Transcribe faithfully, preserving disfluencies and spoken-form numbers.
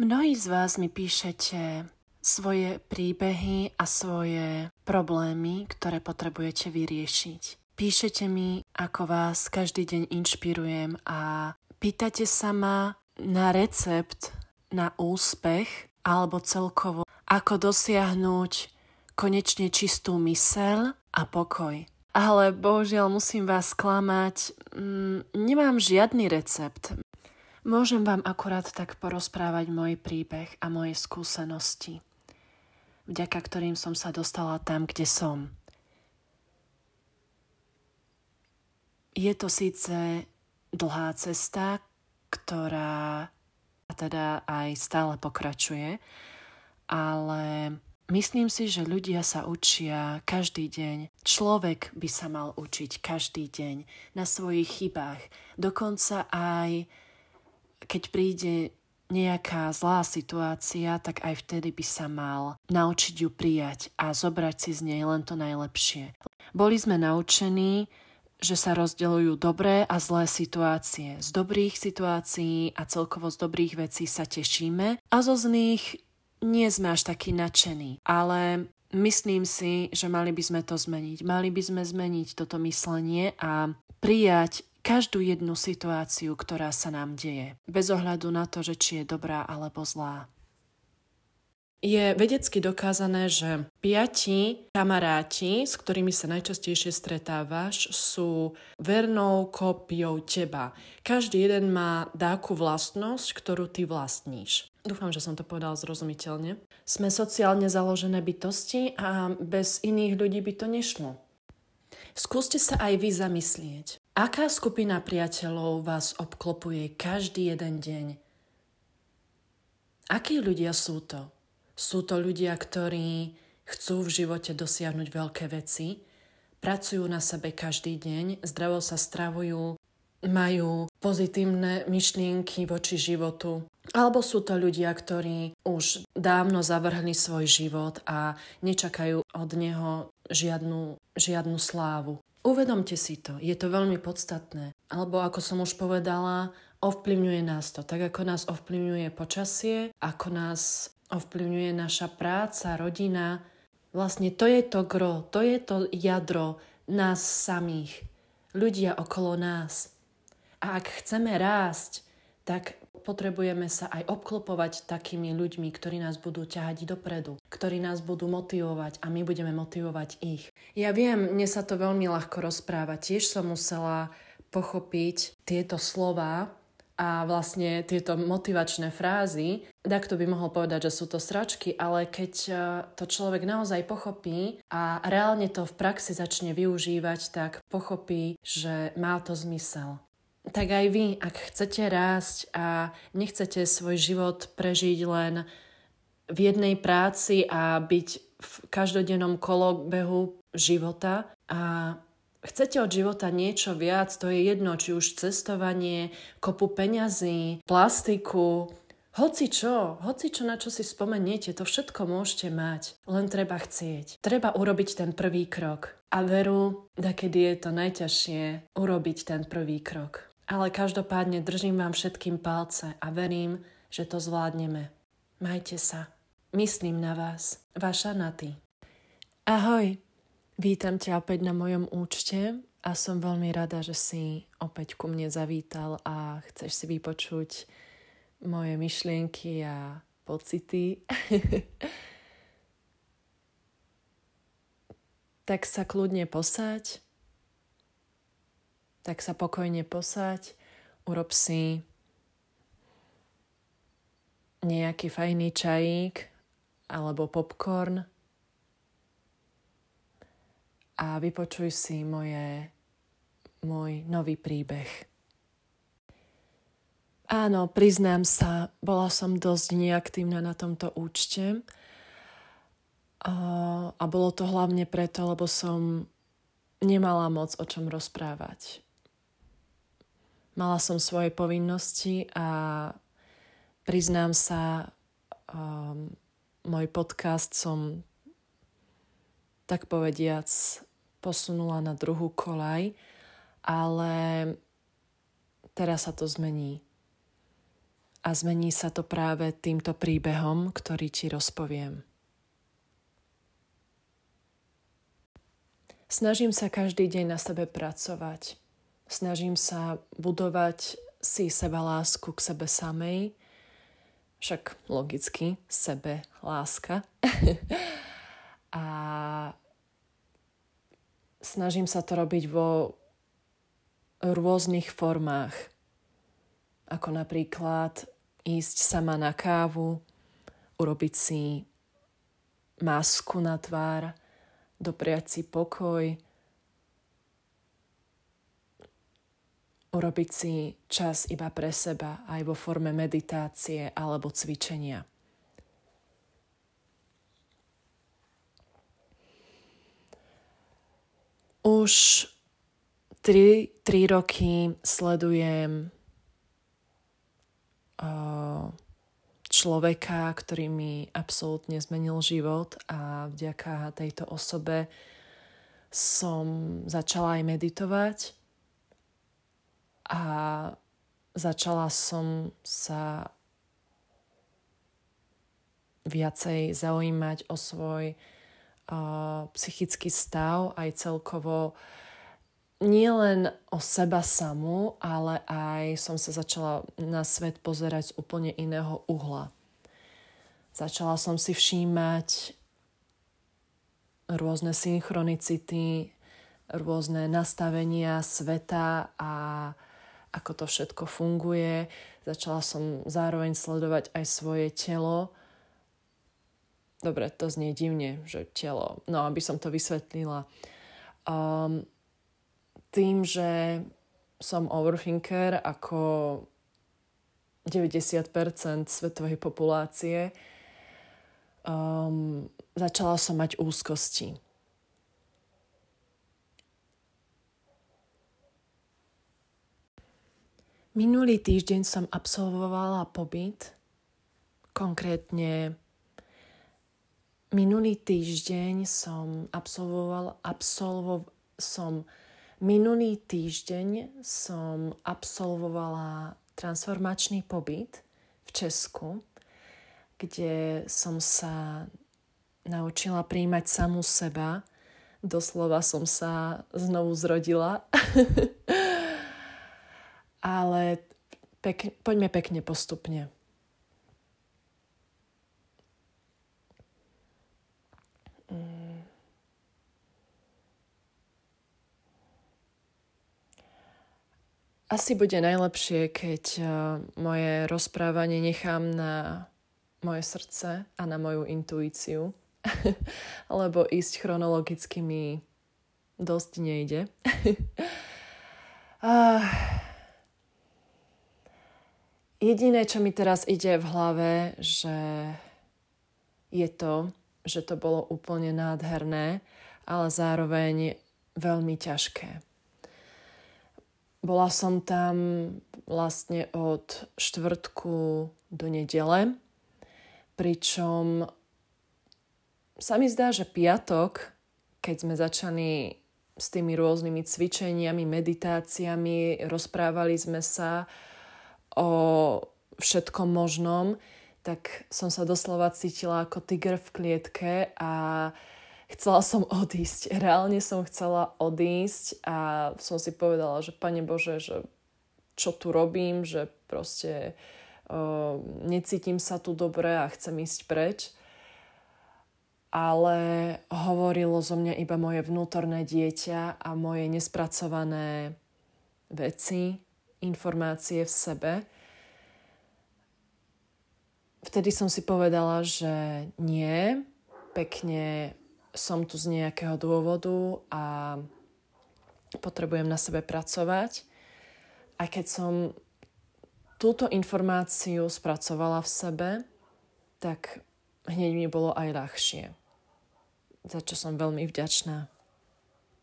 Mnohí z vás mi píšete svoje príbehy a svoje problémy, ktoré potrebujete vyriešiť. Píšete mi, ako vás každý deň inšpirujem a pýtate sa ma na recept, na úspech alebo celkovo, ako dosiahnuť konečne čistú myseľ a pokoj. Ale bohužiaľ musím vás sklamať, mm, nemám žiadny recept. Môžem vám akurát tak porozprávať môj príbeh a moje skúsenosti, vďaka ktorým som sa dostala tam, kde som. Je to síce dlhá cesta, ktorá teda aj stále pokračuje, ale myslím si, že ľudia sa učia každý deň. Človek by sa mal učiť každý deň na svojich chybách. Dokonca aj keď príde nejaká zlá situácia, tak aj vtedy by sa mal naučiť ju prijať a zobrať si z nej len to najlepšie. Boli sme naučení, že sa rozdeľujú dobré a zlé situácie. Z dobrých situácií a celkovo z dobrých vecí sa tešíme a zo zlých nie sme až takí nadšení. Ale myslím si, že mali by sme to zmeniť. Mali by sme zmeniť toto myslenie a prijať každú jednu situáciu, ktorá sa nám deje, bez ohľadu na to, že či je dobrá alebo zlá. Je vedecky dokázané, že piati kamaráti, s ktorými sa najčastejšie stretávaš, sú vernou kópiou teba. Každý jeden má dáku vlastnosť, ktorú ty vlastníš. Dúfam, že som to povedala zrozumiteľne. Sme sociálne založené bytosti a bez iných ľudí by to nešlo. Skúste sa aj vy zamyslieť. Aká skupina priateľov vás obklopuje každý jeden deň? Akí ľudia sú to? Sú to ľudia, ktorí chcú v živote dosiahnuť veľké veci, pracujú na sebe každý deň, zdravo sa stravujú, majú pozitívne myšlienky voči životu. Alebo sú to ľudia, ktorí už dávno zavrhli svoj život a nečakajú od neho žiadnu, žiadnu slávu. Uvedomte si to, je to veľmi podstatné. Alebo ako som už povedala, ovplyvňuje nás to. Tak ako nás ovplyvňuje počasie, ako nás ovplyvňuje naša práca, rodina. Vlastne to je to gro, to je to jadro nás samých, ľudia okolo nás. A ak chceme rásť, tak potrebujeme sa aj obklopovať takými ľuďmi, ktorí nás budú ťahať dopredu, ktorí nás budú motivovať a my budeme motivovať ich. Ja viem, mne sa to veľmi ľahko rozpráva. Tiež som musela pochopiť tieto slová a vlastne tieto motivačné frázy. Takto by mohol povedať, že sú to sračky, ale keď to človek naozaj pochopí a reálne to v praxi začne využívať, tak pochopí, že má to zmysel. Tak aj vy, ak chcete rásť a nechcete svoj život prežiť len v jednej práci a byť v každodennom kolobehu života a chcete od života niečo viac, to je jedno, či už cestovanie, kopu peňazí, plastiku, hoci čo, hoci čo, na čo si spomeniete, to všetko môžete mať, len treba chcieť. Treba urobiť ten prvý krok. A veru, dakedy je to najťažšie urobiť ten prvý krok. Ale každopádne držím vám všetkým palce a verím, že to zvládneme. Majte sa. Myslím na vás. Vaša Naty. Ahoj. Vítam ťa opäť na mojom účte a som veľmi rada, že si opäť ku mne zavítal a chceš si vypočuť moje myšlienky a pocity. Tak sa kľudne posaď. Tak sa pokojne posaď, urob si nejaký fajný čajík alebo popcorn a vypočuj si moje, môj nový príbeh. Áno, priznám sa, bola som dosť neaktívna na tomto účte a, a bolo to hlavne preto, lebo som nemala moc o čom rozprávať. Mala som svoje povinnosti a priznám sa, um, môj podcast som tak povediac posunula na druhú koľaj, ale teraz sa to zmení. a zmení sa to práve týmto príbehom, ktorý ti rozpoviem. Snažím sa každý deň na sebe pracovať. Snažím sa budovať si sebalásku k sebe samej, však logicky sebe láska. A snažím sa to robiť vo rôznych formách, ako napríklad ísť sama na kávu, urobiť si masku na tvár, dopriať si pokoj, urobiť si čas iba pre seba aj vo forme meditácie alebo cvičenia. Už tri, tri roky sledujem uh, človeka, ktorý mi absolútne zmenil život a vďaka tejto osobe som začala aj meditovať a začala som sa viacej zaujímať o svoj uh, psychický stav, aj celkovo nielen o seba samú, ale aj som sa začala na svet pozerať z úplne iného uhla. Začala som si všímať rôzne synchronicity, rôzne nastavenia sveta a ako to všetko funguje. Začala som zároveň sledovať aj svoje telo. Dobre, to znie divne, že telo. No, aby som to vysvetlila. Um, Tým, že som overthinker ako deväťdesiat percent svetovej populácie, um, začala som mať úzkosti. Minulý týždeň som absolvovala pobyt, konkrétne minulý týždeň som absolvovala, absolvo, som Minulý týždeň som absolvovala transformačný pobyt v Česku, kde som sa naučila prijímať samú seba. Doslova som sa znovu zrodila. Ale pek- poďme pekne postupne. Asi bude najlepšie, keď moje rozprávanie nechám na moje srdce a na moju intuíciu, lebo ísť chronologicky mi dosť nejde. Jediné, čo mi teraz ide v hlave, že je to, že to bolo úplne nádherné, ale zároveň veľmi ťažké. Bola som tam vlastne od štvrtku do nedele, pričom sa mi zdá, že piatok, keď sme začali s tými rôznymi cvičeniami, meditáciami, rozprávali sme sa o všetkom možnom, tak som sa doslova cítila ako tiger v klietke a chcela som odísť. Reálne som chcela odísť a som si povedala, že Pane Bože, že čo tu robím, že proste uh, necítim sa tu dobre a chcem ísť preč. Ale hovorilo zo mňa iba moje vnútorné dieťa a moje nespracované veci, informácie v sebe. Vtedy som si povedala, že nie, pekne som tu z nejakého dôvodu a potrebujem na sebe pracovať. A keď som túto informáciu spracovala v sebe, tak hneď mi bolo aj ľahšie. Za čo som veľmi vďačná.